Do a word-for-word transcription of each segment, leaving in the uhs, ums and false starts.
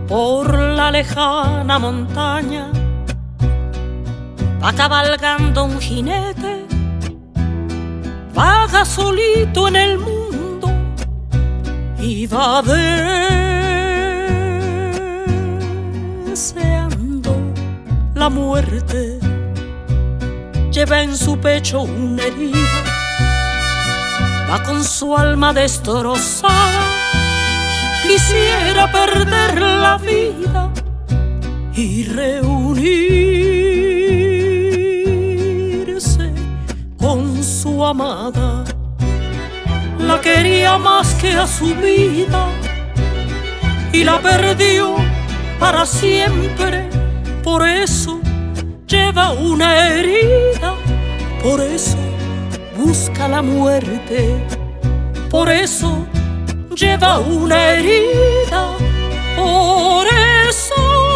por la lejana montaña va cabalgando un jinete, vaga solito en el mundo y va deseando la muerte. Lleva en su pecho una herida, va con su alma destrozada. Quisiera perder la vida y reunirse con su amada. La quería más que a su vida y la perdió para siempre. Por eso lleva una herida, por eso busca la muerte, por eso lleva una herida, por eso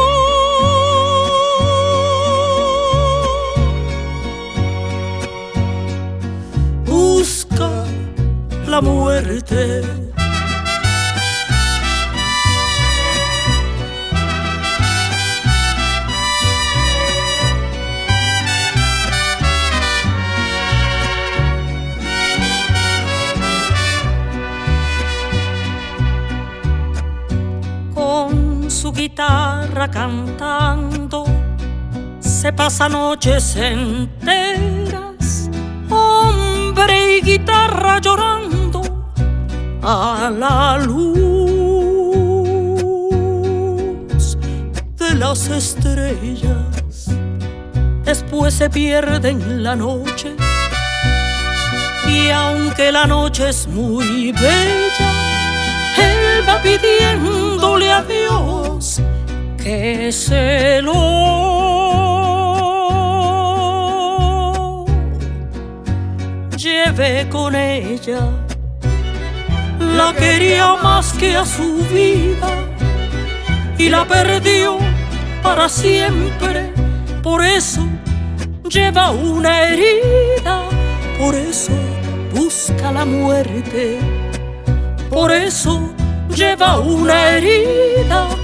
busca la muerte. Su guitarra cantando se pasa noches enteras, hombre y guitarra llorando a la luz de las estrellas. Después se pierde en la noche y aunque la noche es muy bella, él va pidiéndole a Dios que se lo lleve con ella. La quería más que a su vida y la perdió para siempre. Por eso lleva una herida, por eso busca la muerte. Por eso lleva una herida,